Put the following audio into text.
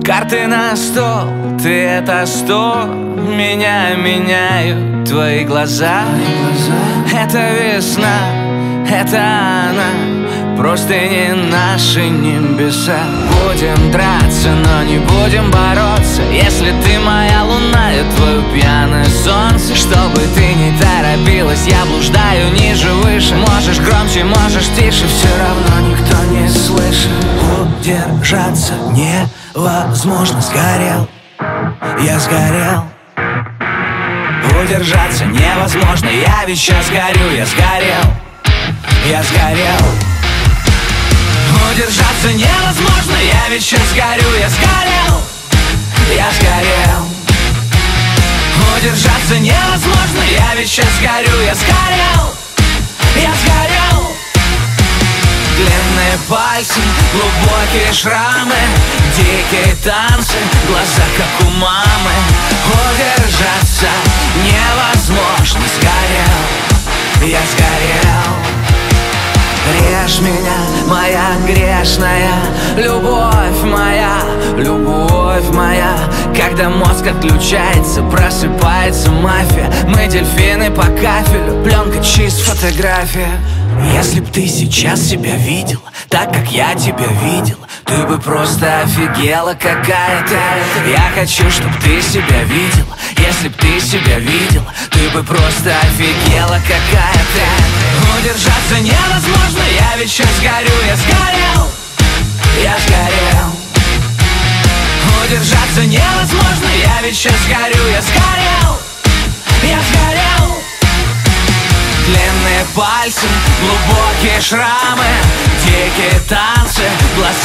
Карты на стол, ты это стол. Меня меняют твои глаза. Это весна, это она. Просто не наши небеса. Будем драться, но не будем бороться. Если ты моя луна, я твое пьяное солнце. Чтобы ты не торопилась, я блуждаю ниже, выше. Можешь громче, можешь тише, все равно никто не слышит. Удержаться невозможно, сгорел, я сгорел. Удержаться невозможно, я ведь сейчас горю, я сгорел, я сгорел. Удержаться невозможно, я ведь сейчас горю, я сгорел, я сгорел. Удержаться невозможно, я ведь сейчас горю, я сгорел, я сгорел. Длинные пальцы, глубокие шрамы, дикие танцы, глаза как у мамы. Удержаться невозможно, сгорел, я сгорел. Режь меня, моя грешная, любовь моя. Когда мозг отключается, просыпается мафия. Мы дельфины по кафелю, пленка чист, фотография. Если б ты сейчас себя видела так, как я тебя видел, ты бы просто офигела какая-то. Я хочу, чтоб ты себя видела. Если б ты себя видела, ты бы просто офигела какая-то. Удержаться невозможно, я ведь сейчас горю, я сгорел, я сгорел. Удержаться невозможно, я ведь сейчас горю, я сгорел, я сгорел. Длинные пальцы, глубокие шрамы, дикие танцы, глаза